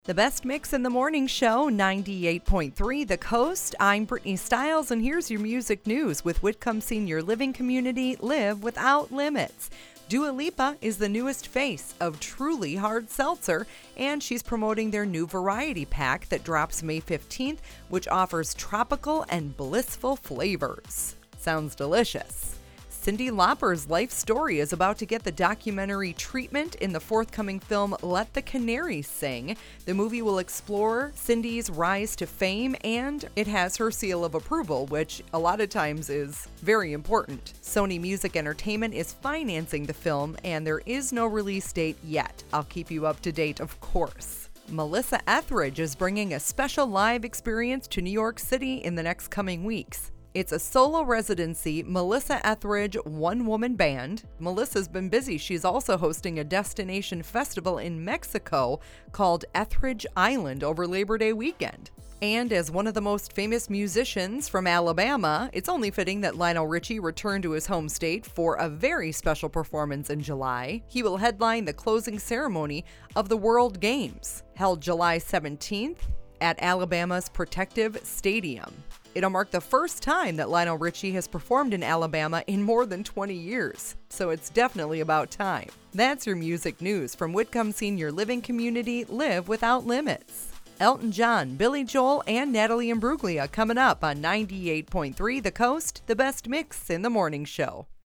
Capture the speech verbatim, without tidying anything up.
The best mix in the morning show, ninety-eight point three The Coast. I'm Brittany Stiles, and here's your music news with Whitcomb Senior Living Community Live Without Limits. Dua Lipa is the newest face of Truly Hard Seltzer, and she's promoting their new variety pack that drops May fifteenth, which offers tropical and blissful flavors. Sounds delicious. Cyndi Lauper's life story is about to get the documentary treatment in the forthcoming film Let the Canaries Sing. The movie will explore Cyndi's rise to fame, and it has her seal of approval, which a lot of times is very important. Sony Music Entertainment is financing the film, and there is no release date yet. I'll keep you up to date, of course. Melissa Etheridge is bringing a special live experience to New York City in the next coming weeks. It's a solo residency Melissa Etheridge one-woman band. Melissa's been busy. She's also hosting a destination festival in Mexico called Etheridge Island over Labor Day weekend. And as one of the most famous musicians from Alabama, it's only fitting that Lionel Richie returned to his home state for a very special performance in July. He will headline the closing ceremony of the World Games, held July seventeenth at Alabama's Protective Stadium. It'll mark the first time that Lionel Richie has performed in Alabama in more than twenty years, so it's definitely about time. That's your music news from Whitcomb Senior Living Community Live Without Limits. Elton John, Billy Joel, and Natalie Imbruglia coming up on ninety-eight point three The Coast, the best mix in the morning show.